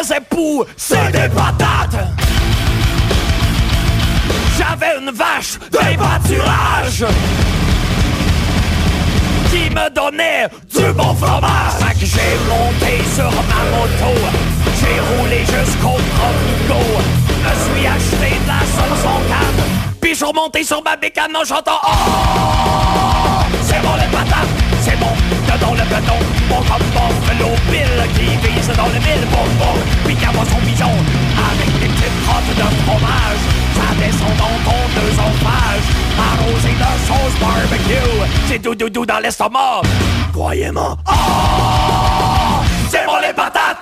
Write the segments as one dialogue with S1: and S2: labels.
S1: faisais pousser des patates. J'avais une vache de pâturage qui me donnait du bon fromage. Fait que j'ai monté sur ma moto, j'ai roulé jusqu'au Provigo, me suis acheté de la sauce en canne, puis je suis remonté sur ma bécane en chantant oh, c'est bon les patates, c'est bon, dedans le béton, bon comme Buffalo Bill qui vise dans le mille, bon bon, puis qui aboie son pigeon avec des petites crottes de fromage. Ça descend dans ton œsophage, arrosé de sauce barbecue, c'est doudou dans l'estomac. Croyez-moi, oh, c'est bon les patates.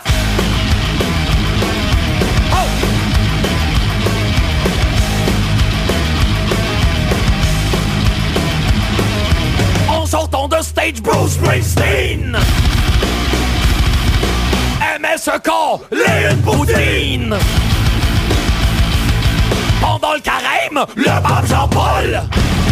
S1: En sortant de stage, Bruce Springsteen aimait ce corps, les une poutine. Pendant le carême, le pape Jean-Paul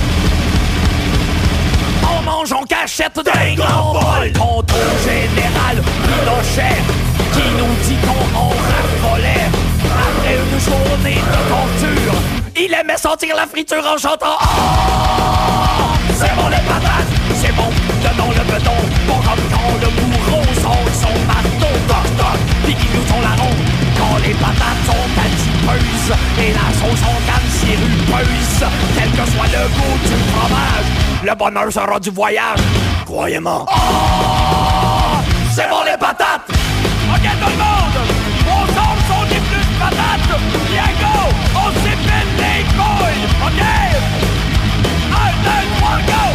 S1: en mange en cachette d'un grand bol. Tonton général Pinochet qui nous dit qu'on en raffolait après une journée de torture. Il aimait sentir la friture en chantant oh, c'est bon les patates, c'est bon, dedans le béton. Bon comme quand le bourreau sort son marteau, toc toc, pis qui nous ton larron. Quand les patates sont adipeuses et la sauce en canne sirupeuse, quel que soit le goût du fromage, le bonheur sera du voyage. Croyez-moi, oh, c'est bon les patates. Ok tout le monde, on tombe sur des plus de patates. Bien go, on s'épile les couilles. Ok, 1, 2, 3, go.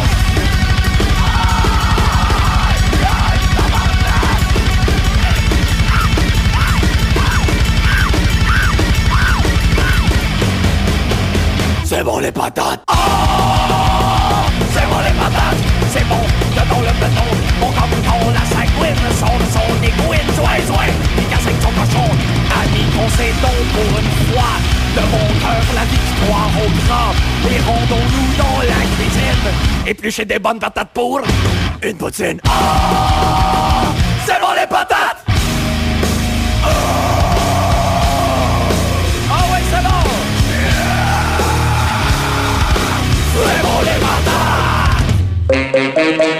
S1: C'est bon les patates. Oh, c'est bon les patates. C'est bon, dedans le béton. Bon comme quand la sanguine sort de son égouine. Zouin, il casse avec son cochon. Ami, qu'on s'est donc pour une fois de mon cœur la victoire au grand. Et rendons-nous dans la cuisine. Éplucher des bonnes patates pour une poutine. Oh, c'est bon les patates. Oh ouais, c'est bon. C'est bon les patates.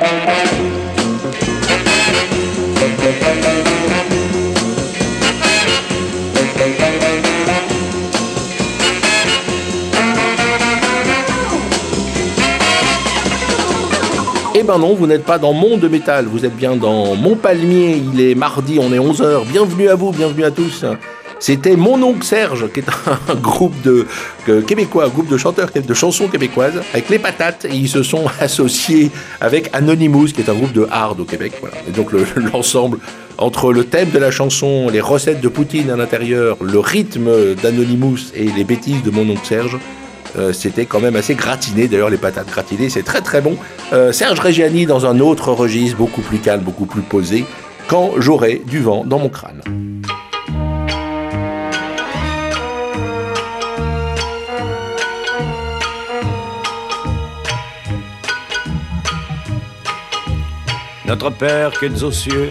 S2: Eh ben non, vous n'êtes pas dans Monde de Métal, vous êtes bien dans Montpalmier, il est mardi, on est 11h, bienvenue à vous, bienvenue à tous. C'était Mon Oncle Serge, qui est un groupe de québécois, un groupe de chanteurs de chansons québécoises, avec les patates, et ils se sont associés avec Anonymous, qui est un groupe de hard au Québec, voilà. Et donc l'ensemble, entre le thème de la chanson, les recettes de poutine à l'intérieur, le rythme d'Anonymous et les bêtises de Mon Oncle Serge, c'était quand même assez gratiné. D'ailleurs, les patates gratinées, c'est très très bon. Serge Reggiani dans un autre registre, beaucoup plus calme, beaucoup plus posé, Quand j'aurai du vent dans mon crâne.
S3: Notre Père qui es aux cieux,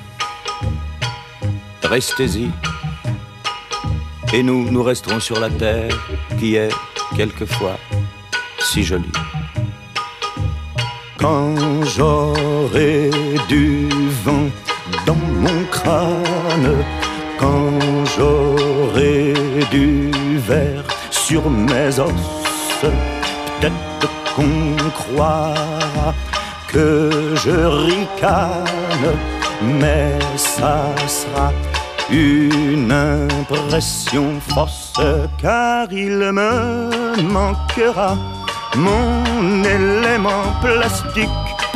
S3: restez-y, et nous resterons sur la terre qui est quelquefois si jolie. Quand j'aurai du vent dans mon crâne, quand j'aurai du verre sur mes os, peut-être qu'on croira que je ricane, mais ça sera une impression fausse, car il me manquera mon élément plastique,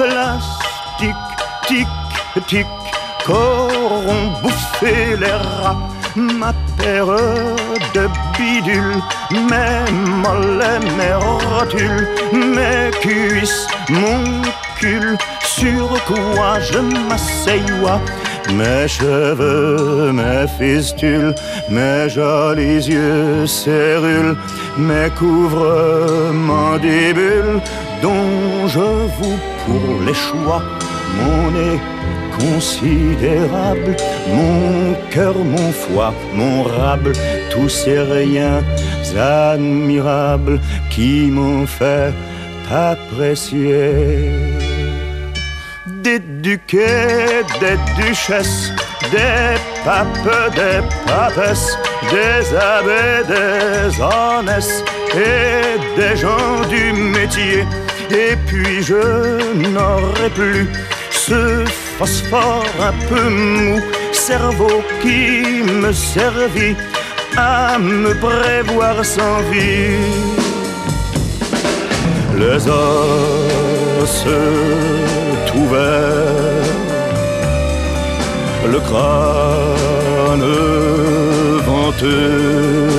S3: tic, tic, qu'auront bouffé les rats, ma paire de bidules, mes mollets, mes rotules, mes cuisses, mon cul, sur quoi je m'asseyois, mes cheveux, mes fistules, mes jolis yeux cérules, mes couvre mandibules, dont je vous pour les choix, mon nez inconsidérable, mon cœur, mon foie, mon rable, tous ces riens admirables qui m'ont fait apprécier. Des duquets, des duchesses, des papes, des papesses, des abbés, des honnêtes et des gens du métier. Et puis je n'aurai plus ce phosphore un peu mou, cerveau qui me servit à me prévoir sans vie. Les os tout verts, le crâne venteux,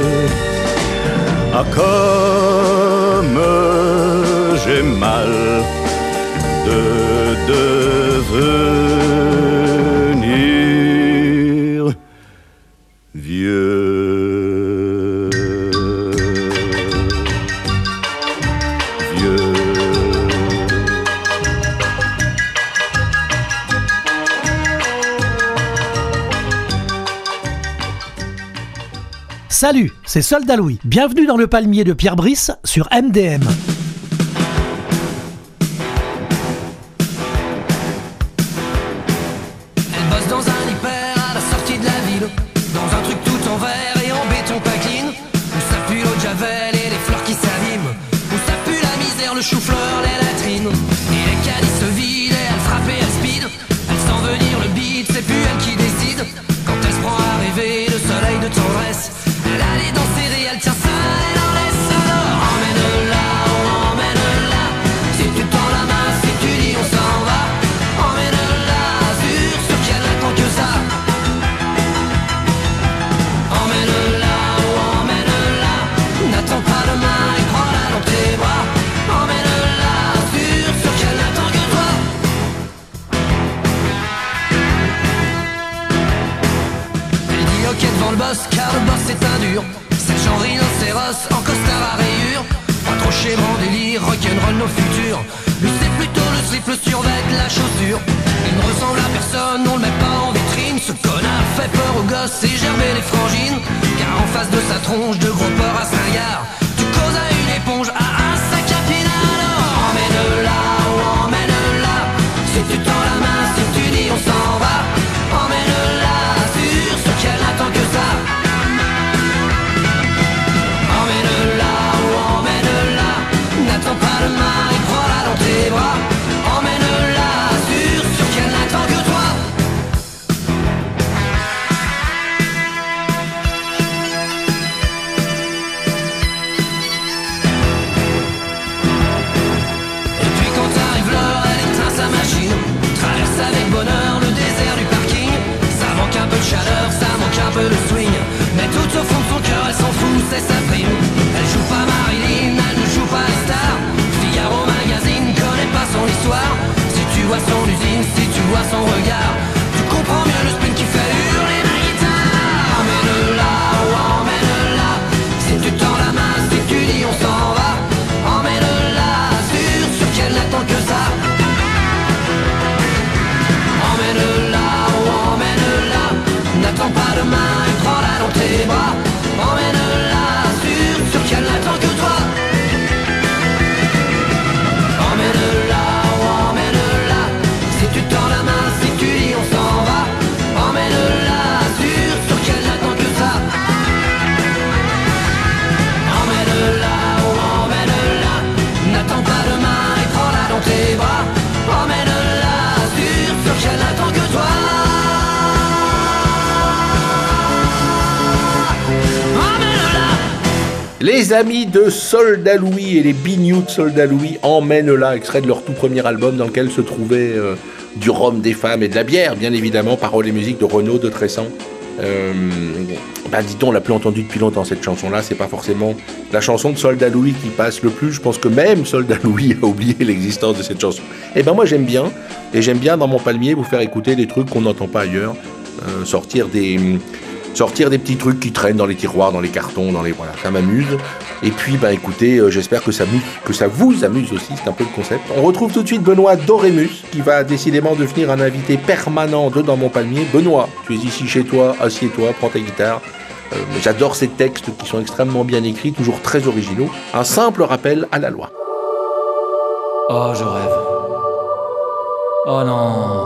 S3: ah comme j'ai mal de devenir vieux.
S4: Salut, c'est Soldat Louis. Bienvenue dans le palmier de Pierre Brice sur MDM.
S1: Elle bosse dans un hyper à la sortie de la ville, dans un truc tout en verre et en béton pas clean, où ça pue l'eau de javel et les fleurs qui s'abîment, où ça pue la misère, le chou-fleur, les latrines, et les caddies se vident et elle frappe et elle speed, elle sent venir le beat, c'est plus elle qui décide, quand elle se prend à rêver le soleil de tendresse. Elle allait danser et elle tient ça, elle en laisse. Alors emmène-la, oh, emmène-la. Si tu tends la main, si tu dis on s'en va, emmène-la, sûr qu'elle n'attend que ça. Emmène-la, oh, emmène-la. N'attends pas demain et prends-la dans tes bras. Emmène-la, sûr qu'elle n'attend que toi. Elle dit ok devant le boss, car le boss est un dur. C'est le genre rhinocéros en costard à rayures. Pas trop chébrant délire, rock'n'roll nos futurs. Lui c'est plutôt le slip, le survêt, la chaussure. Il ne ressemble à personne, on le met pas en vitrine. Ce connard fait peur aux gosses et germer les frangines. Car en face de sa tronche de gros porc à Saint-Gard, tu causes à une éponge, à un sac à pinard. Alors emmène-la, oh, emmène-la. Si tu tends la main, si tu dis on s'en va, emmène-la, sûr qu'elle n'attend que ça. Emmène-la, oh, emmène-la. N'attends pas demain et prends-la dans tes bras. Emmène-la, sûr qu'elle n'attend que toi. Et puis quand t'arrives l'heure, elle éteint sa machine, traverse avec bonheur le désert du parking. Ça manque un peu de chaleur, ça manque un peu de swing, mais tout au fond de son cœur, elle s'en fout, c'est sa prime. Elle joue pas Marilyn, elle ne joue pas les stars. Figaro magazine connaît pas son histoire. Si tu vois son usine, si tu vois son regard, tu comprends mieux le spin qui fait hurler ma guitare. Emmène-la, oh, emmène-la. Si tu tends la main, si tu dis on s'en va, emmène-la, sûr qu'elle n'attend que ça. Emmène-la, oh, emmène-la. N'attends pas demain et prends-la dans tes bras. Emmène-la, sûr qu'elle n'attend que toi. Emmène-la, oh, emmène-la. Si tu tends la main, si tu dis on s'en va, emmène-la, sûr qu'elle n'attend que ça. Emmène-la, oh, emmène-la. N'attends pas demain et prends-la dans tes bras. Emmène-la, sûr qu'elle n'attend que toi.
S2: Les amis de Soldat Louis et les Bignoux de Soldat Louis, emmènent-la, extrait de leur tout premier album dans lequel se trouvait du rhum, des femmes et de la bière, bien évidemment, paroles et musique de Renaud de Tressan. Dit-on, on l'a plus entendue depuis longtemps cette chanson-là, c'est pas forcément la chanson de Soldat Louis qui passe le plus, je pense que même Soldat Louis a oublié l'existence de cette chanson. Et moi j'aime bien, et j'aime bien dans mon palmier vous faire écouter des trucs qu'on n'entend pas ailleurs, sortir des sortir des petits trucs qui traînent dans les tiroirs, dans les cartons, voilà, ça m'amuse. Et puis, écoutez, j'espère que ça vous amuse aussi, c'est un peu le concept. On retrouve tout de suite Benoît Dorémus, qui va décidément devenir un invité permanent de Dans mon palmier. Benoît, tu es ici chez toi, assieds-toi, prends ta guitare. J'adore ces textes qui sont extrêmement bien écrits, toujours très originaux. Un simple rappel à la loi.
S1: Oh, je rêve. Oh non.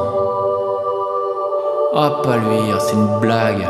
S1: Oh, pas lui, c'est une blague.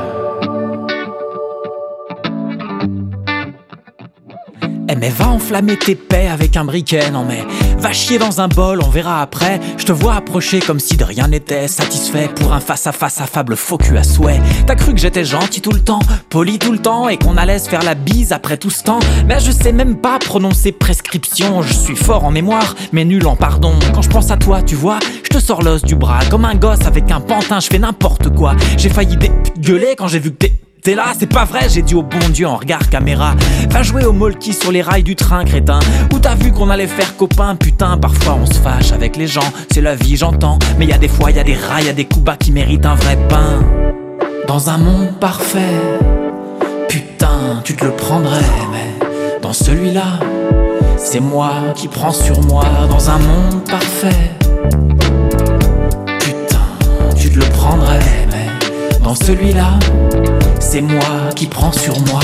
S1: Eh mais va enflammer tes paix avec un briquet, non mais va chier dans un bol, on verra après. Je te vois approcher comme si de rien n'était, satisfait pour un face-à-face affable faux cul à souhait. T'as cru que j'étais gentil tout le temps, poli tout le temps, et qu'on allait se faire la bise après tout ce temps. Mais je sais même pas prononcer prescription, je suis fort en mémoire, mais nul en pardon. Quand je pense à toi, tu vois, je te sors l'os du bras, comme un gosse avec un pantin, je fais n'importe quoi. J'ai failli gueuler quand j'ai vu que t'es là, c'est pas vrai, j'ai dit au bon Dieu en regard caméra. Va jouer au molki sur les rails du train, crétin. Où t'as vu qu'on allait faire copain, putain. Parfois on se fâche avec les gens, c'est la vie, j'entends. Mais y'a des fois, y'a des rats, y'a des coups bas qui méritent un vrai pain. Dans un monde parfait, putain, tu te le prendrais. Mais dans celui-là, c'est moi qui prends sur moi. Dans un monde parfait, putain, tu te le prendrais. Mais dans celui-là, c'est moi qui prends sur moi.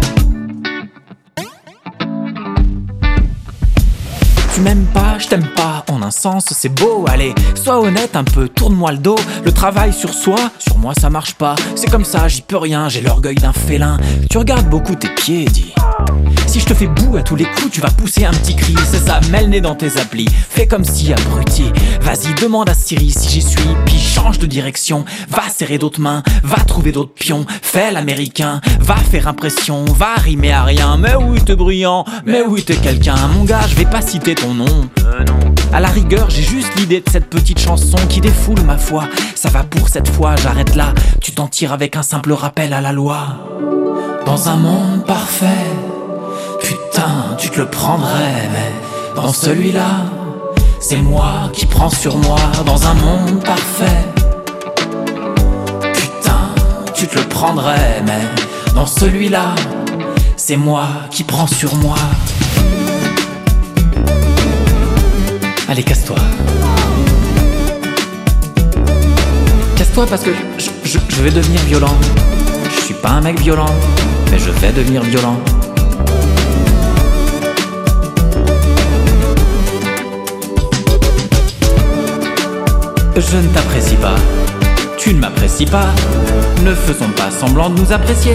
S1: Tu m'aimes pas, je t'aime pas, en un sens c'est beau. Allez, sois honnête un peu, tourne-moi le dos. Le travail sur soi, sur moi ça marche pas. C'est comme ça, j'y peux rien, j'ai l'orgueil d'un félin. Tu regardes beaucoup tes pieds, dis. Si je te fais boue à tous les coups, tu vas pousser un petit cri. C'est ça, mets le nez dans tes applis. Fais comme si abruti. Vas-y, demande à Siri si j'y suis. Puis change de direction. Va serrer d'autres mains. Va trouver d'autres pions. Fais l'américain. Va faire impression. Va rimer à rien. Mais oui, t'es brillant. Mais oui, t'es quelqu'un. Mon gars, je vais pas citer ton nom. Non. À la rigueur, j'ai juste l'idée de cette petite chanson qui défoule ma foi. Ça va pour cette fois, j'arrête là. Tu t'en tires avec un simple rappel à la loi. Dans un monde parfait, putain, tu te le prendrais, mais dans celui-là, c'est moi qui prends sur moi. Dans un monde parfait, putain, tu te le prendrais, mais dans celui-là, c'est moi qui prends sur moi. Allez, casse-toi. Casse-toi parce que je vais devenir violent. Je suis pas un mec violent, mais je vais devenir violent. Je ne t'apprécie pas, tu ne m'apprécies pas. Ne faisons pas semblant de nous apprécier.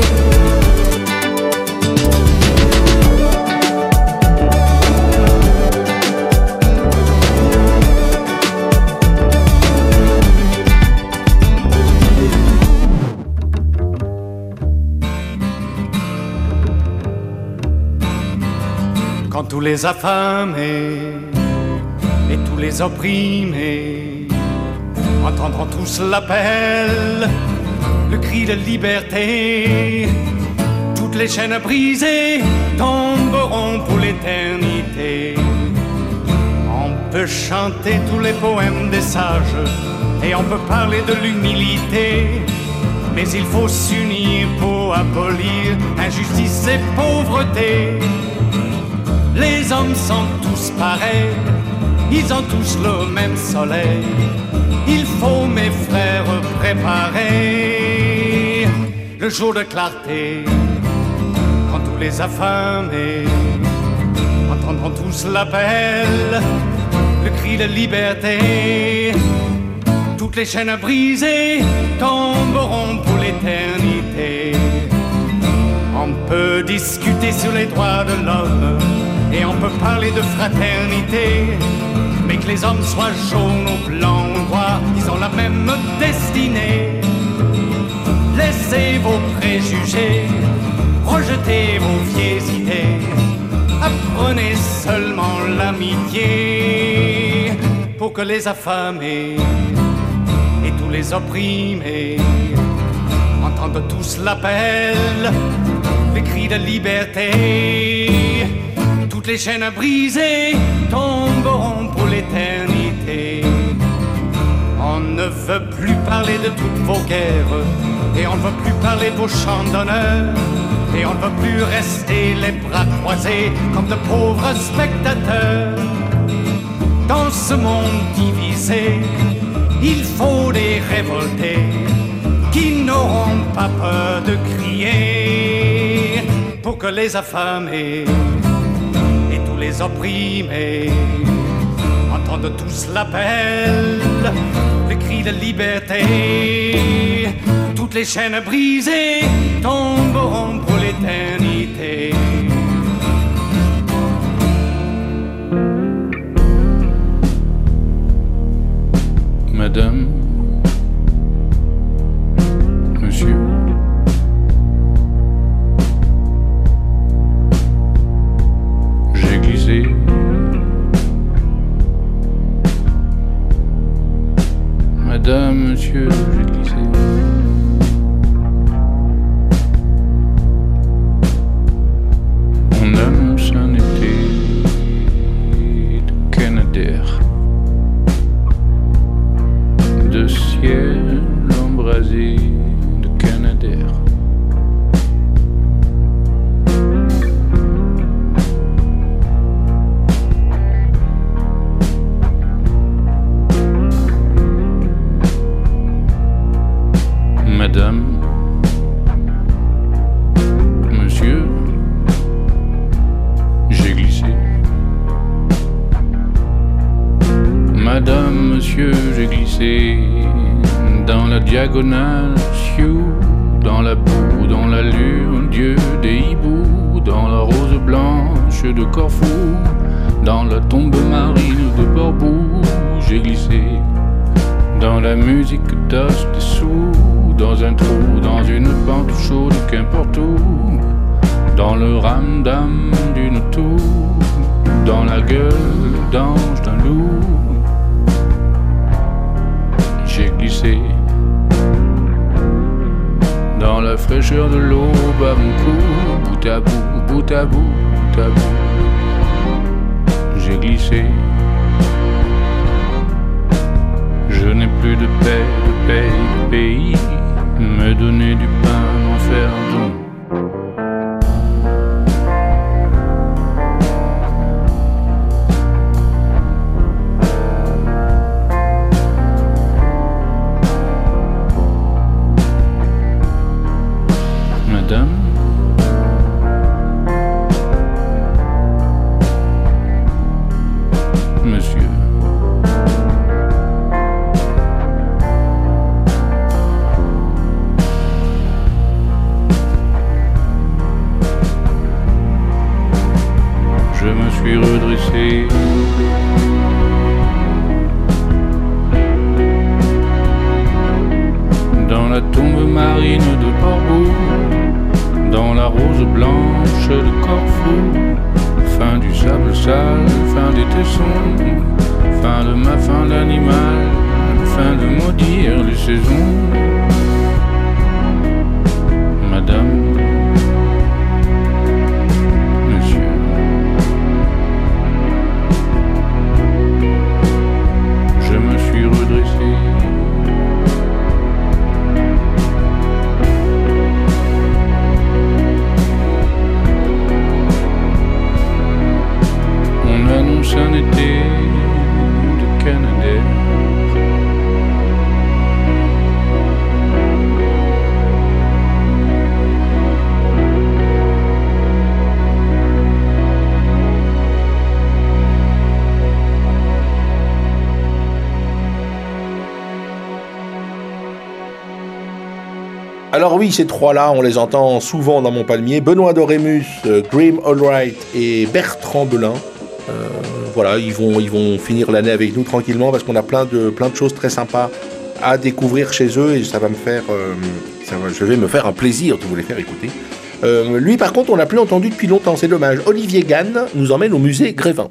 S3: Quand tous les affamés et tous les opprimés entendront tous l'appel, le cri de liberté, toutes les chaînes brisées tomberont pour l'éternité. On peut chanter tous les poèmes des sages et on peut parler de l'humilité, mais il faut s'unir pour abolir injustice et pauvreté. Les hommes sont tous pareils, ils ont tous le même soleil. Il faut, mes frères, préparer le jour de clarté. Quand tous les affamés entendront tous l'appel, le cri de liberté, toutes les chaînes brisées tomberont pour l'éternité. On peut discuter sur les droits de l'homme et on peut parler de fraternité, mais que les hommes soient jaunes ou blancs ou noirs, ils ont la même destinée. Laissez vos préjugés, rejetez vos vieilles idées, apprenez seulement l'amitié pour que les affamés et tous les opprimés entendent tous l'appel, les cris de liberté. Toutes les chaînes brisées tomberont pour l'éternité. On ne veut plus parler de toutes vos guerres, Et on ne veut plus parler de vos chants d'honneur. Et on ne veut plus rester les bras croisés comme de pauvres spectateurs. Dans ce monde divisé, il faut des révoltés qui n'auront pas peur de crier pour que les affamés et tous les opprimés entendent tous l'appel, le cri de liberté. Toutes les chaînes brisées tomberont pour l'éternité.
S5: Madame, monsieur, j'ai glissé. Madame, monsieur, j'ai glissé. On annonce un été de Canadair, de ciel embrasé de Canadair. Madame, monsieur, j'ai glissé. Madame, monsieur, j'ai glissé dans la diagonale, sioux, dans la boue, dans la lune, Dieu des hiboux, dans la rose blanche de Corfou, dans la tombe marine de Borbou, j'ai glissé dans la musique d'os dessous, dans un trou, dans une pente chaude, qu'importe où, dans le ramdam d'une tour, dans la gueule d'ange d'un loup, j'ai glissé dans la fraîcheur de l'aube à mon cou, bout à bout, bout à bout, bout à bout, j'ai glissé. Je n'ai plus de paix, de paix, de pays, me donner du pain, m'en faire don. Madame, monsieur, je me suis redressé. Dans la tombe marine de Borbou, dans la rose blanche de Corfou, fin du sable sale, fin des tessons, fin de ma fin d'animal, fin de maudire les saisons. Madame, monsieur, je me suis redressé. On un été de Canadair.
S2: Alors oui, ces trois-là, on les entend souvent dans mon palmier. Benoît Dorémus, Grim Allwright et Bertrand Belin. Voilà, ils vont finir l'année avec nous tranquillement parce qu'on a plein de choses très sympas à découvrir chez eux et ça va me faire, je vais me faire un plaisir de vous les faire écouter. Lui par contre on l'a plus entendu depuis longtemps, c'est dommage. Olivier Gann nous emmène au musée Grévin.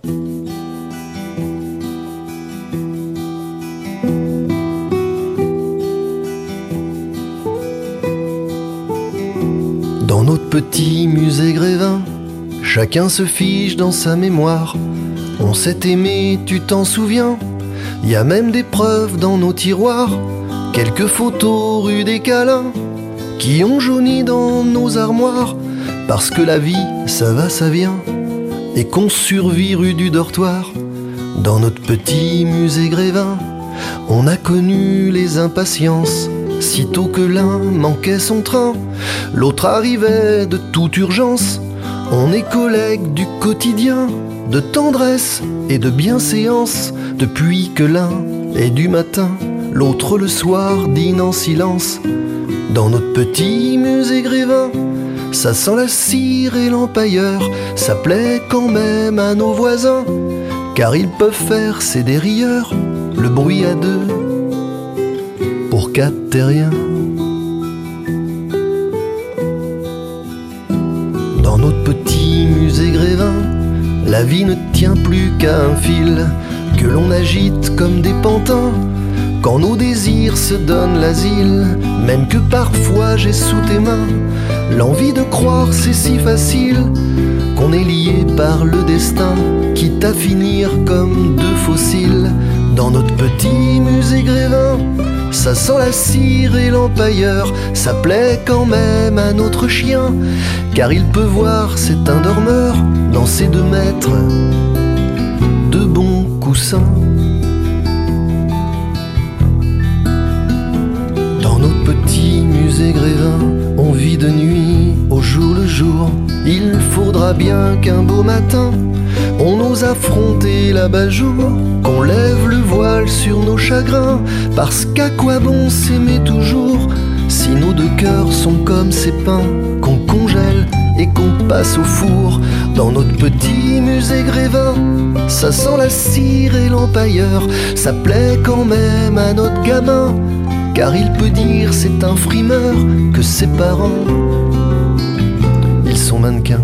S6: Dans notre petit musée Grévin, chacun se fiche dans sa mémoire. On s'est aimé, tu t'en souviens? Y a même des preuves dans nos tiroirs. Quelques photos rue des Câlins, qui ont jauni dans nos armoires, parce que la vie, ça va, ça vient, et qu'on survit rue du dortoir. Dans notre petit musée Grévin, on a connu les impatiences. Sitôt que l'un manquait son train, l'autre arrivait de toute urgence. On est collègues du quotidien, de tendresse et de bienséance, depuis que l'un est du matin, l'autre le soir dîne en silence. Dans notre petit musée Grévin, ça sent la cire et l'empailleur, ça plaît quand même à nos voisins, car ils peuvent faire, c'est des rieurs, le bruit à deux, pour quatre terriens. Dans notre petit musée Grévin, la vie ne tient plus qu'à un fil que l'on agite comme des pantins, quand nos désirs se donnent l'asile, même que parfois j'ai sous tes mains l'envie de croire c'est si facile, qu'on est lié par le destin, quitte à finir comme deux fossiles. Dans notre petit musée Grévin, ça sent la cire et l'empailleur, ça plaît quand même à notre chien, car il peut voir, c'est un dormeur, dans ses 2 mètres de bons coussins. Dans notre petit musée Grévin, on vit de nuit au jour le jour. Il faudra bien qu'un beau matin, on ose affronter l'abat-jour, qu'on lève le voile sur nos chagrins, parce qu'à quoi bon s'aimer toujours, si nos 2 cœurs sont comme ces pains qu'on congèle et qu'on passe au four. Dans notre petit musée Grévin, ça sent la cire et l'empailleur, ça plaît quand même à notre gamin, car il peut dire c'est un frimeur, que ses parents, ils sont mannequins.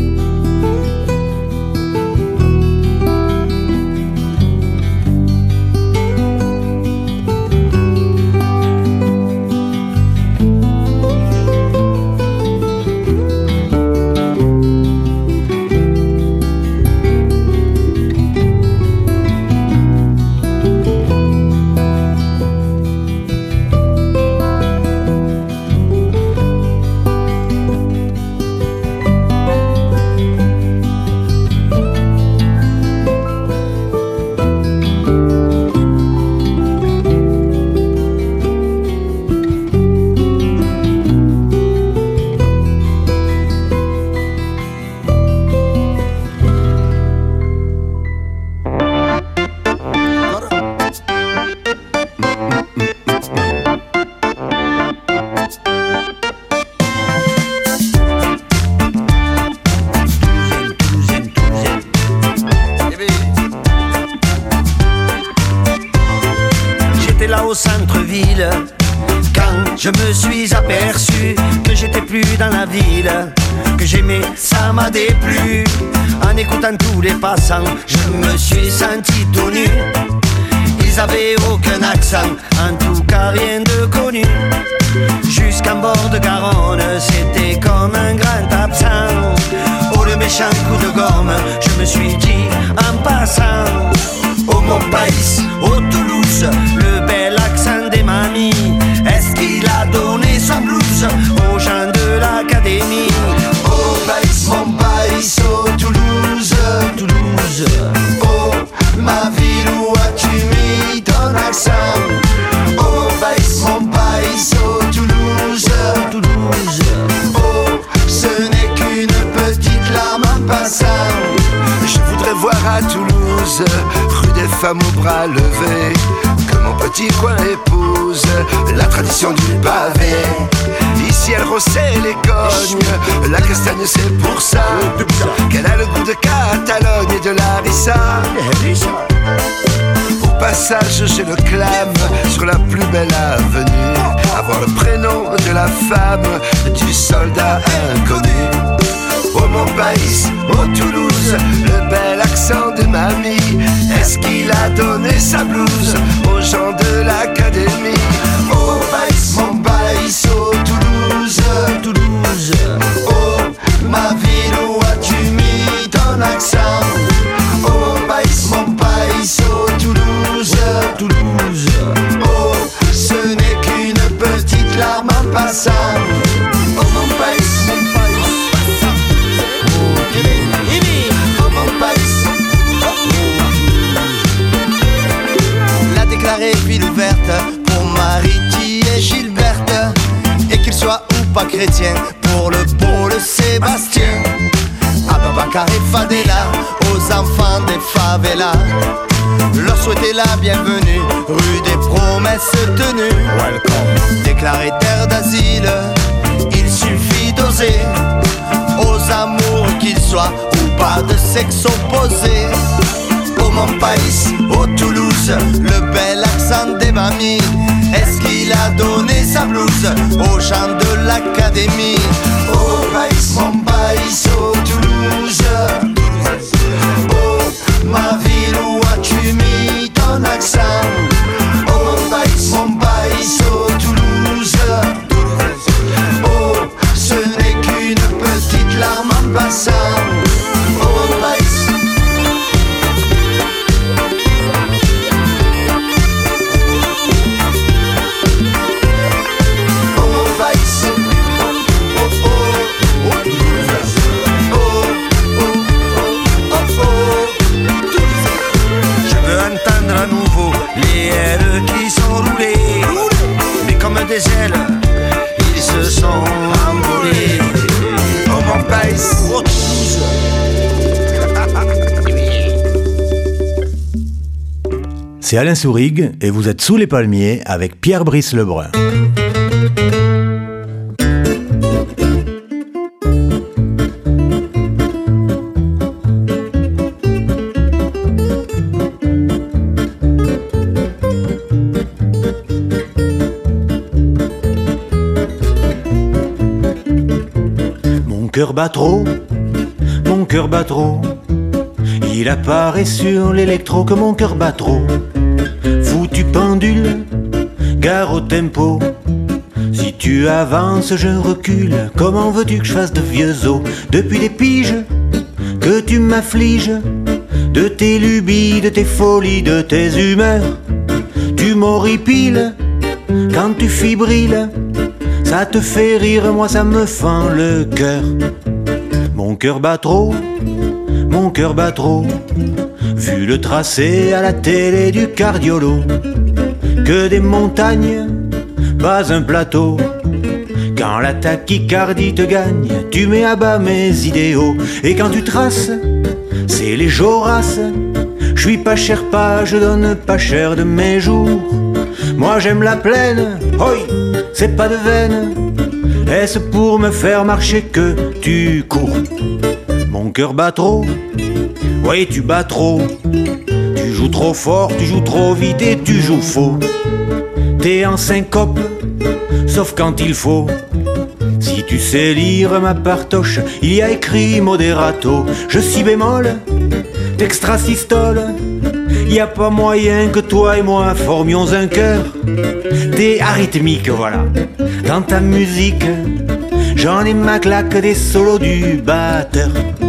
S7: Au centre-ville, quand je me suis aperçu que j'étais plus dans la ville, que j'aimais, ça m'a déplu. En écoutant tous les passants, je me suis senti tout nu. Ils avaient aucun accent, en tout cas rien de connu. Jusqu'en bord de Garonne, c'était comme un grand absent. Oh le méchant coup de gomme, je me suis dit en passant. Oh mon pays, oh Toulouse, le bel accent des mamies. Est-ce qu'il a donné son blues aux gens de l'académie? Oh pays, mon pays, oh Toulouse, Toulouse. Oh ma ville, où as-tu mis ton accent? Oh pays, mon pays, oh Toulouse, Toulouse. Oh, ce n'est qu'une petite larme en passant. Je voudrais voir à Toulouse, rue des femmes aux bras levés, que mon petit coin épouse la tradition du pavé. Ici elle rossait les cognes, la castagne c'est pour ça qu'elle a le goût de Catalogne et de Larissa. Au passage je le clame sur la plus belle avenue, avoir le prénom de la femme du soldat inconnu. Oh mon pays, oh Toulouse, le bel accent de mamie. Est-ce qu'il a donné sa blouse aux gens de l'académie? Oh pays, mon pays, oh Toulouse, Toulouse. Oh ma ville, où as-tu mis ton accent? Oh pays, mon pays, oh Toulouse, Toulouse. Oh, ce n'est qu'une petite larme en passant. pas chrétien pour le beau le Sébastien. Ababacar et Fadela, aux enfants des favelas, leur souhaiter la bienvenue, rue des promesses tenues. Welcome. Déclarée terre d'asile, il suffit d'oser, aux amours qu'ils soient ou pas de sexe opposé. Au Montpaïs, au Toulouse, le bel accent des mamies. Est-ce qu'il a donné sa blouse aux gens de l'académie? Au Païs, Montpaïs, au Toulouse, oh ma ville, où as-tu mis ton accent? Au Montpaïs, au Toulouse, oh ce n'est qu'une petite larme en passant. Au Montpaïs. À nouveau les ailes qui sont roulées, mais comme des ailes, ils se sont envolés. Oh mon pays, oh Toulouse.
S8: C'est Alain Sourigue et vous êtes sous les palmiers avec Pierre-Brice Lebrun. Mon cœur bat trop, il apparaît sur l'électro que mon cœur bat trop. Foutu pendule, gare au tempo, si tu avances je recule. Comment veux-tu que je fasse de vieux os? Depuis des piges que tu m'affliges, de tes lubies, de tes folies, de tes humeurs, tu m'horripiles quand tu fibrilles. Ça te fait rire, moi ça me fend le cœur. Mon cœur bat trop, mon cœur bat trop. Vu le tracé à la télé du cardiolo, que des montagnes, pas un plateau. Quand la tachycardie te gagne, tu mets à bas mes idéaux. Et quand tu traces, c'est les Joras. Je suis pas cher pas, je donne pas cher de mes jours. Moi j'aime la plaine, hoi, c'est pas de veine. Est-ce pour me faire marcher que tu cours? Mon cœur bat trop, oui tu bats trop. Tu joues trop fort, tu joues trop vite et tu joues faux. T'es en syncope, sauf quand il faut. Si tu sais lire ma partoche, il y a écrit moderato. Je si bémol, d'extrasystole. Y a pas moyen que toi et moi formions un cœur. T'es arythmique, voilà. Dans ta musique, j'en ai ma claque des solos du batteur.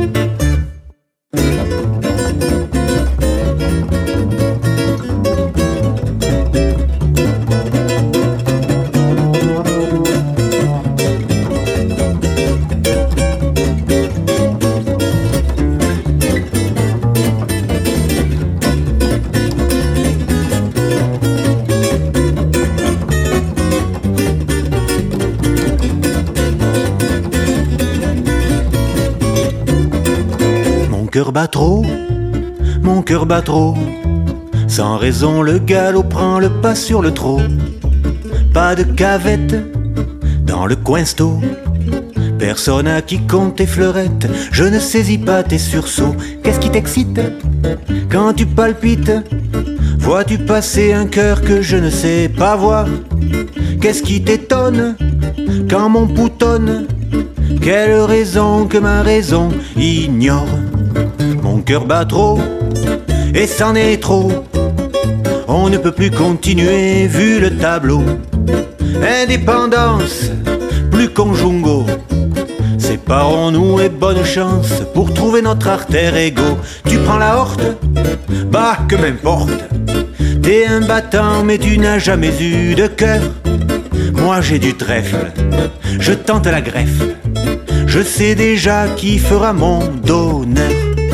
S8: Mon cœur bat trop, sans raison le galop prend le pas sur le trot. Pas de cavette dans le coinsto, personne à qui compte tes fleurettes. Je ne saisis pas tes sursauts. Qu'est-ce qui t'excite quand tu palpites? Vois-tu passer un cœur que je ne sais pas voir? Qu'est-ce qui t'étonne quand mon poutonne? Quelle raison que ma raison ignore? Mon cœur bat trop, et c'en est trop. On ne peut plus continuer vu le tableau. Indépendance, plus conjungo. Séparons-nous et bonne chance pour trouver notre artère égaux. Tu prends la horte, bah que m'importe. T'es un battant mais tu n'as jamais eu de cœur. Moi j'ai du trèfle, je tente la greffe. Je sais déjà qui fera mon donneur.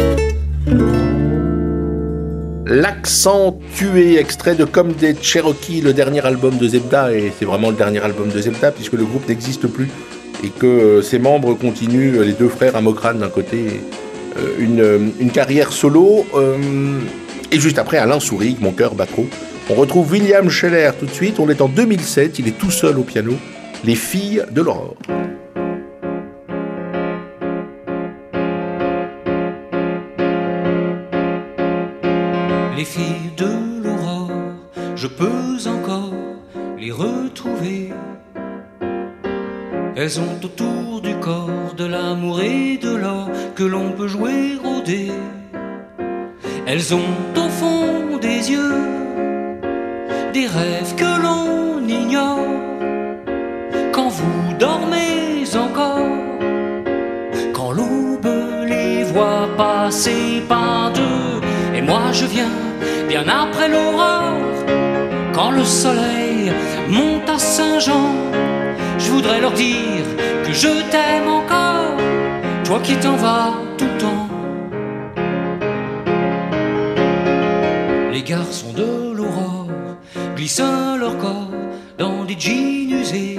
S2: L'accent tué, extrait de Comme des Cherokees, le dernier album de Zebda, et c'est vraiment le dernier album de Zebda puisque le groupe n'existe plus et que ses membres continuent, les deux frères Amokrane d'un côté, une carrière solo. Et juste après, Alain Sourig, Mon cœur bat trop. On retrouve William Scheller tout de suite. On est en 2007, il est tout seul au piano. Les filles de l'aurore.
S9: Les filles de l'aurore, je peux encore les retrouver. Elles ont autour du corps de l'amour et de l'or que l'on peut jouer au dé. Elles ont au fond des yeux des rêves que l'on ignore. Quand vous dormez encore, quand l'aube les voit passer par deux, et moi je viens bien après l'aurore. Quand le soleil monte à Saint-Jean, je voudrais leur dire que je t'aime encore, toi qui t'en vas tout le temps. Les garçons de l'aurore glissent leur corps dans des jeans usés.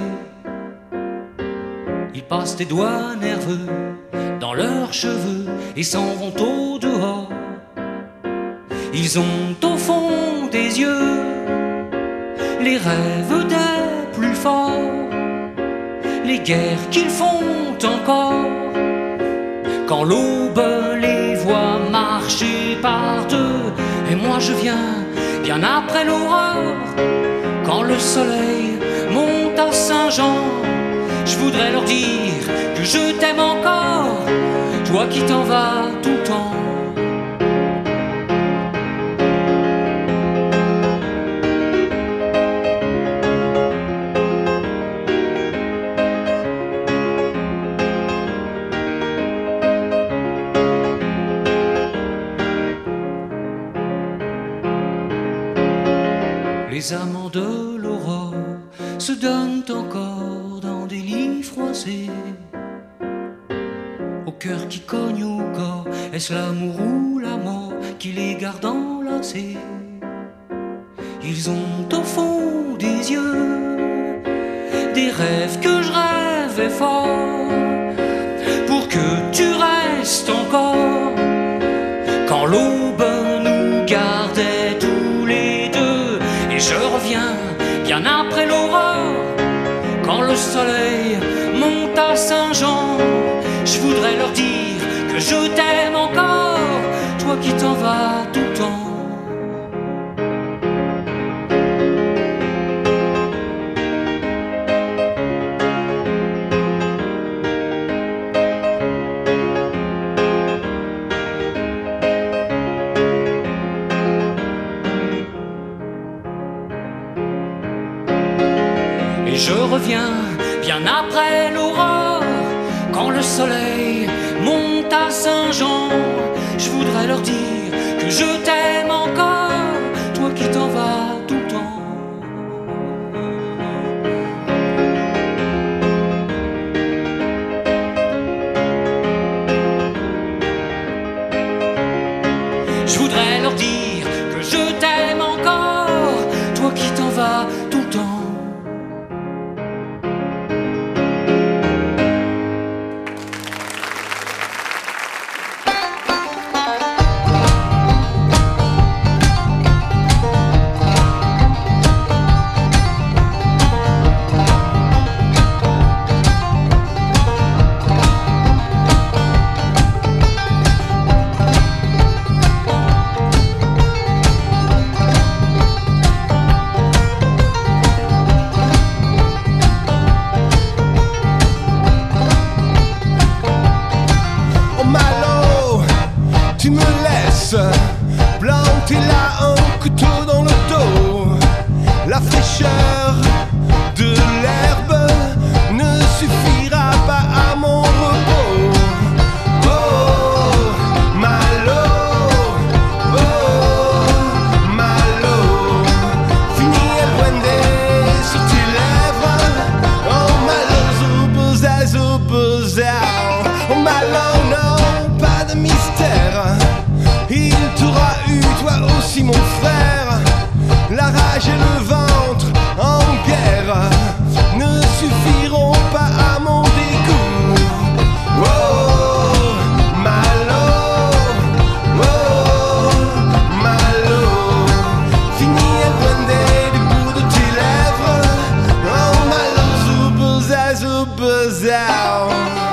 S9: Ils passent des doigts nerveux dans leurs cheveux et s'en vont au dehors. Ils ont au fond des yeux les rêves des plus forts, les guerres qu'ils font encore. Quand l'aube les voit marcher par deux, et moi je viens bien après l'aurore. Quand le soleil monte à Saint-Jean, je voudrais leur dire que je t'aime encore, toi qui t'en vas tout le temps. Les amants de l'aurore se donnent encore dans des lits froissés. Au cœur qui cogne au corps, est-ce l'amour ou la mort qui les garde enlacés? Ils ont au fond des yeux des rêves que je rêvais fort, pour que tu restes encore. Quand l'aube nous gardait tous les deux, et je reviens bien après l'aurore. Quand le soleil monte à Saint-Jean, je voudrais leur dire que je t'aime encore, toi qui t'en vas tout le temps. Et je reviens bien après l'aurore. Quand le soleil monte à Saint-Jean, je voudrais leur dire que je t'aime encore, toi qui t'en vas tout le temps. Je voudrais leur dire que je t'aime encore, toi qui t'en vas tout le temps.
S10: Planter là un couteau dans le dos. La fraîcheur de l'herbe ne suffira pas à mon repos. Oh, Malo, fini el duende sur tes lèvres. Oh, Malo, zubuzao. Oh, Malo, non, pas de mystère. Il t'aura eu, toi aussi mon frère. La rage et le ventre en guerre ne suffiront pas à mon déguisement. bazar.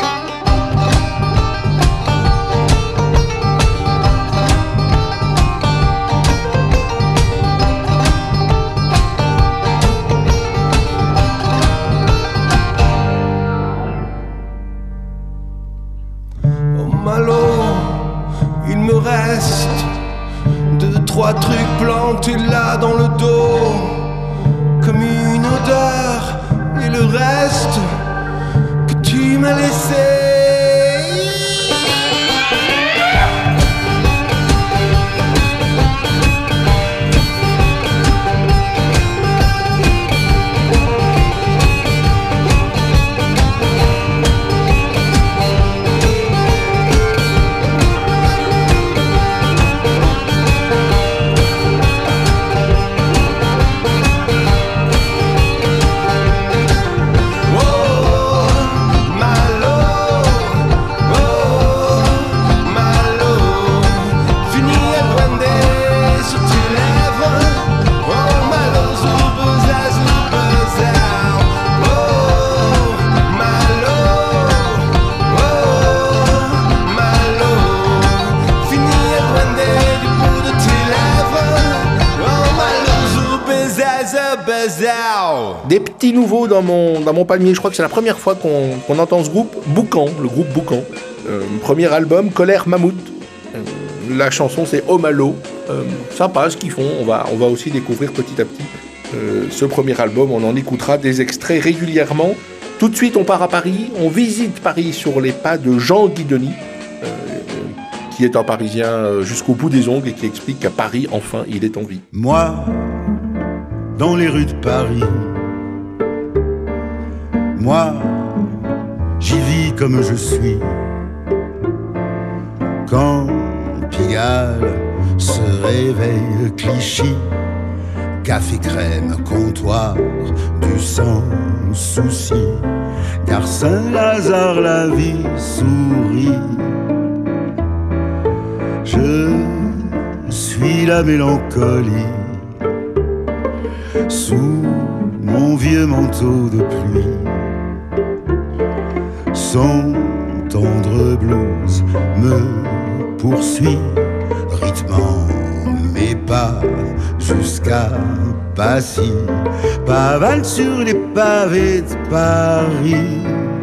S10: Il me reste 2-3 trucs plantés là dans le dos, comme une odeur, et le reste que tu m'as laissé.
S2: Des petits nouveaux dans mon palmier. Je crois que c'est la première fois qu'on entend ce groupe, Boucan, le groupe Boucan. Premier album, Colère Mammouth. La chanson c'est Omalo. Sympa ce qu'ils font. On va aussi découvrir petit à petit ce premier album. On en écoutera des extraits régulièrement. Tout de suite on part à Paris. On visite Paris sur les pas de Jean Guidoni, qui est un Parisien jusqu'au bout des ongles et qui explique qu'à Paris, enfin, il est en vie.
S11: Moi, dans les rues de Paris, moi, j'y vis comme je suis. Quand Pigalle se réveille, Clichy, café crème, comptoir, du sans souci. Car Saint-Lazare, la vie sourit. Je suis la mélancolie sous mon vieux manteau de pluie. Son tendre blues me poursuit, rythmant mes pas jusqu'à Passy, pavane sur les pavés de Paris.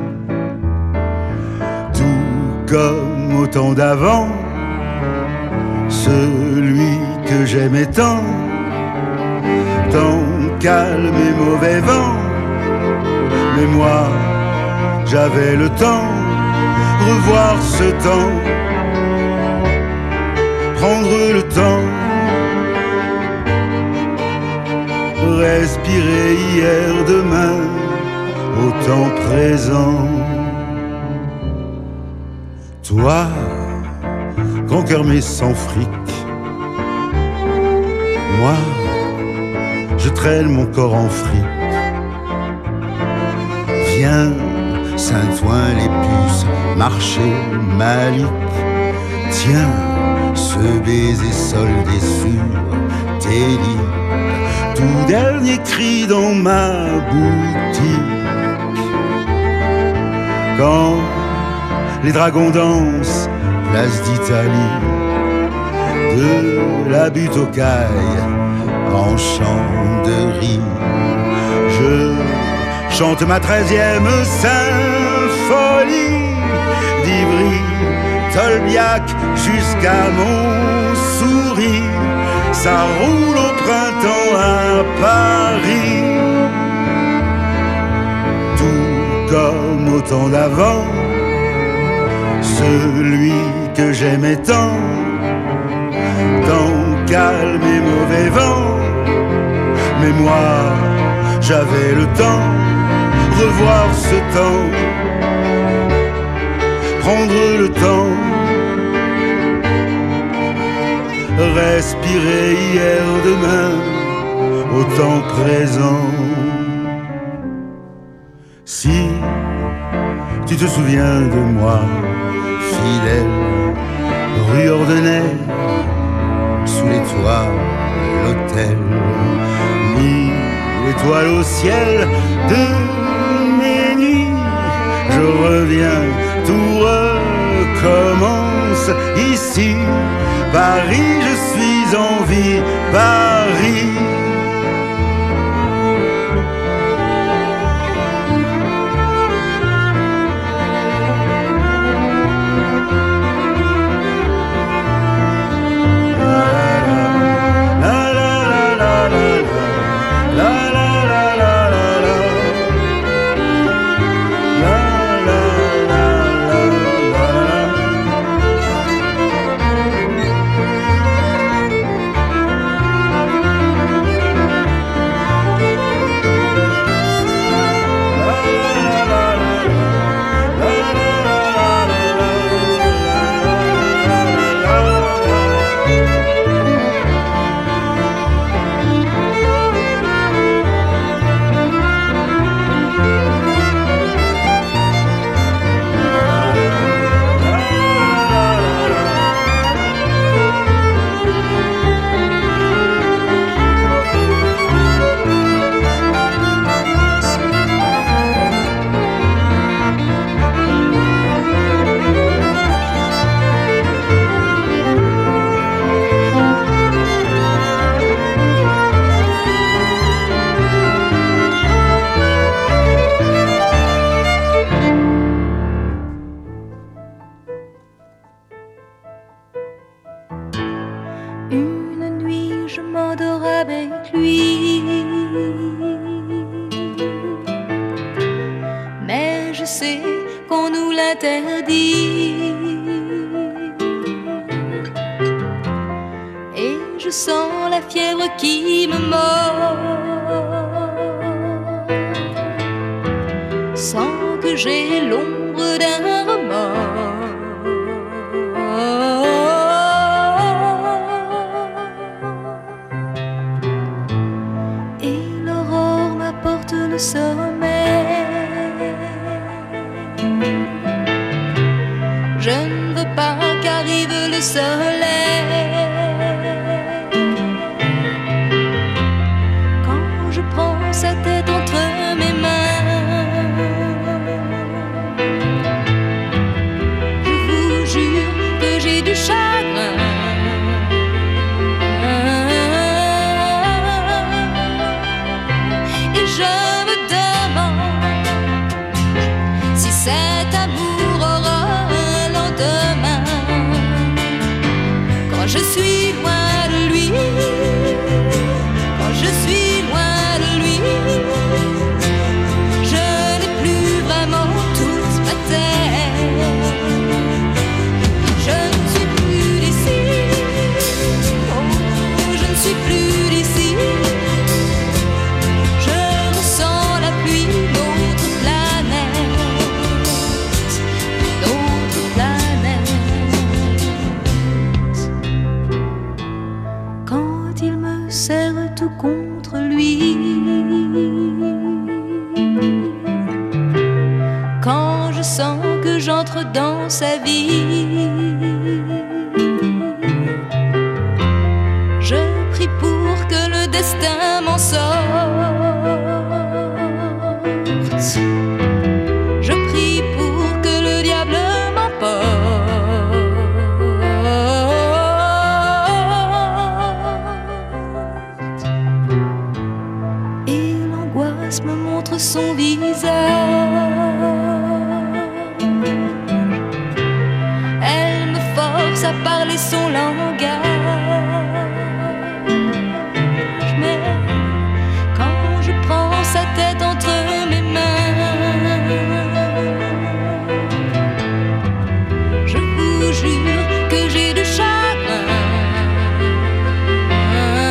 S11: Tout comme au temps d'avant, celui que j'aimais tant calme et mauvais vent. Mais moi, j'avais le temps, revoir ce temps, prendre le temps, respirer hier, demain, au temps présent. Toi, grand cœur mais sans fric, moi, je traîne mon corps en fric. Viens, Saint-Ouen, les puces, marcher Malik. Tiens, ce baiser soldé sur tes lits, tout dernier cri dans ma boutique. Quand les dragons dansent, place d'Italie, de la butte aux cailles en chant de riz, je chante ma 13e symphonie, d'Ivry, Tolbiac jusqu'à Montsouris. Ça roule au printemps à Paris, tout comme au temps d'avant, celui que j'aimais tant calme et mauvais vent. Mais moi, j'avais le temps, revoir ce temps, prendre le temps, respirer hier, demain, au temps présent. Si tu te souviens de moi, fidèle, rue Ordenay, sous les toits, l'hôtel, mis l'étoile au ciel de mes nuits, revient, tout recommence ici. Paris, je suis en vie, Paris.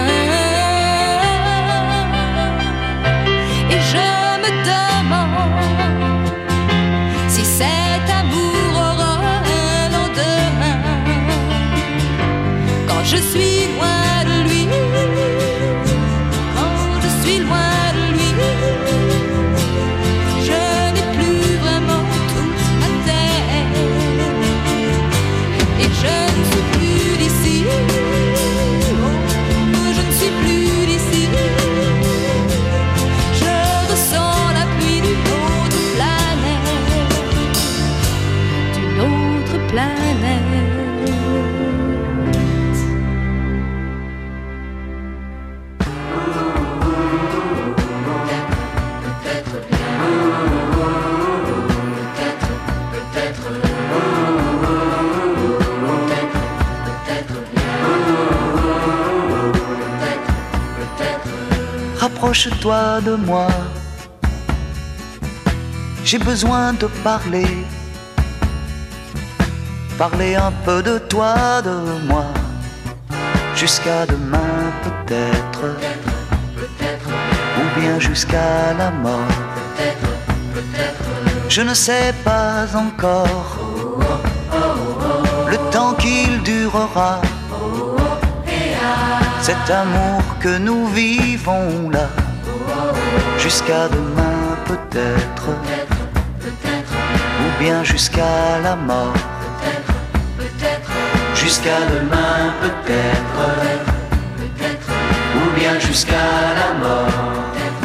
S12: Et je me demande Approche-toi de moi, j'ai besoin de parler. Parler un peu de toi, de moi, jusqu'à demain peut-être, ou bien jusqu'à la mort. Je ne sais pas encore le temps qu'il durera, cet amour que nous vivons là, jusqu'à demain peut-être, ou bien jusqu'à la mort. Jusqu'à demain peut-être, ou bien jusqu'à la mort.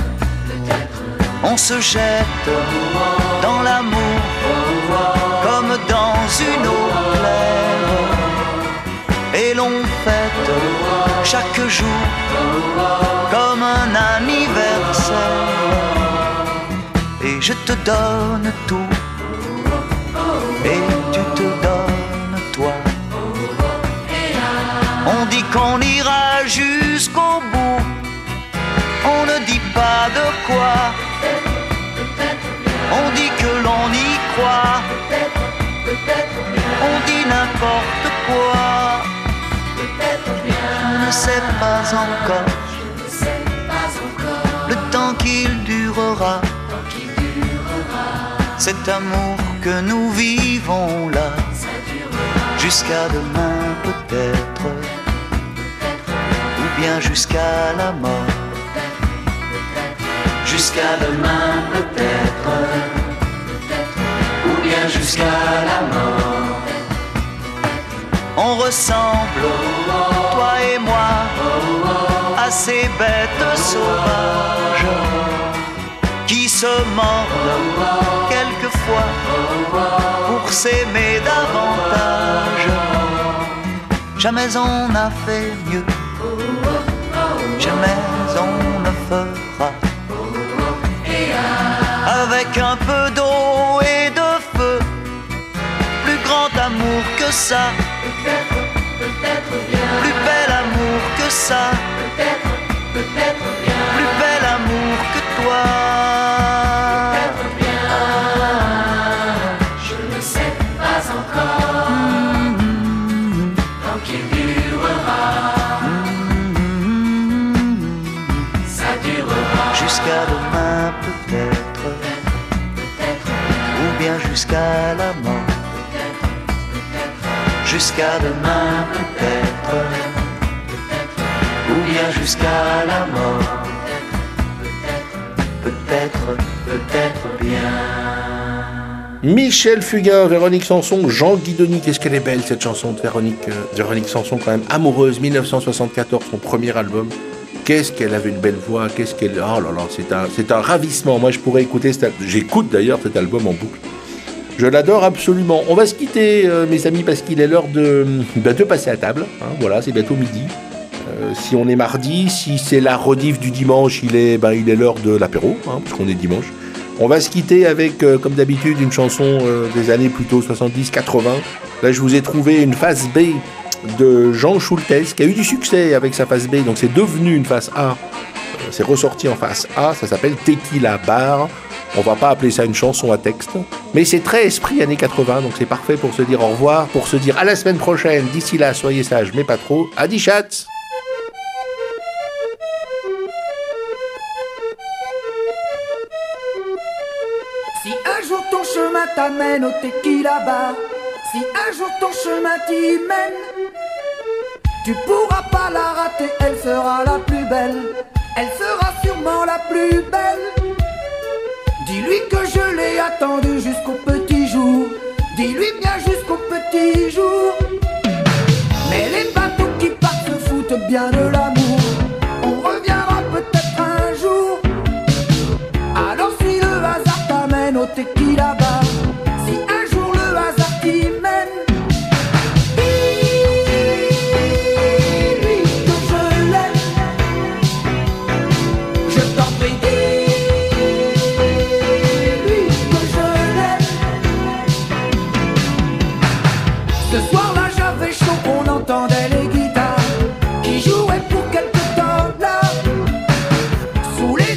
S12: On se jette dans l'amour comme dans une eau claire, et l'on fête chaque jour comme un anniversaire. Et je te donne tout, et tu te donnes toi. On dit qu'on ira jusqu'au bout, on ne dit pas de quoi. On dit que l'on y croit, on dit n'importe quoi. Je ne sais pas encore le temps qu'il durera, cet amour que nous vivons là, jusqu'à demain peut-être, ou bien jusqu'à la mort. Jusqu'à demain peut-être, ou bien jusqu'à la mort. On ressemble, toi et moi, à ces bêtes sauvages qui se mordent quelquefois pour s'aimer davantage. Jamais on n'a fait mieux, jamais on ne fera. Avec un peu d'eau et de feu, plus grand amour que ça, plus bel amour que ça, plus bel amour que toi.
S9: Je ne sais pas encore tant qu'il durera. Ça durera
S12: jusqu'à demain peut-être, ou bien jusqu'à la mort. Jusqu'à demain peut-être, ou bien jusqu'à la mort. Peut-être, peut-être bien.
S2: Michel Fugain, Véronique Sanson, Jean Guidoni. Qu'est-ce qu'elle est belle cette chanson de Véronique Sanson, quand même. Amoureuse, 1974, son premier album. Qu'est-ce qu'elle avait une belle voix, qu'est-ce qu'elle... Oh là là, c'est un ravissement. Moi, je pourrais écouter... J'écoute d'ailleurs cet album en boucle. Je l'adore absolument. On va se quitter, mes amis, parce qu'il est l'heure de passer à table. Hein, voilà, c'est bientôt midi. Si on est mardi, si c'est la rediff du dimanche, il est l'heure de l'apéro, hein, parce qu'on est dimanche. On va se quitter avec, comme d'habitude, une chanson des années plutôt 70-80. Là, je vous ai trouvé une face B de Jean Schultes, qui a eu du succès avec sa face B, donc c'est devenu une face A. C'est ressorti en face A, ça s'appelle Tequila Bar. On va pas appeler ça une chanson à texte, mais c'est très esprit années 80, donc c'est parfait pour se dire au revoir, pour se dire à la semaine prochaine. D'ici là, soyez sages, mais pas trop. Adi chat.
S13: Si un jour ton chemin t'amène au Tequila Bar, si un jour ton chemin t'y mène, tu pourras pas la rater, elle sera la plus belle, elle sera sûrement la plus belle. Dis-lui que je l'ai attendu jusqu'au petit jour, dis-lui bien jusqu'au petit jour. Mais les bateaux qui partent se foutent bien de l'amour, on reviendra peut-être un jour. Alors si le hasard t'amène au Tequila Bar, si un jour le hasard t'y mène, entendait les guitares qui jouaient pour quelque temps là, sous les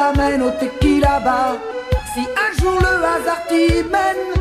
S13: t'amène au tequila bar, si un jour le hasard t'y mène,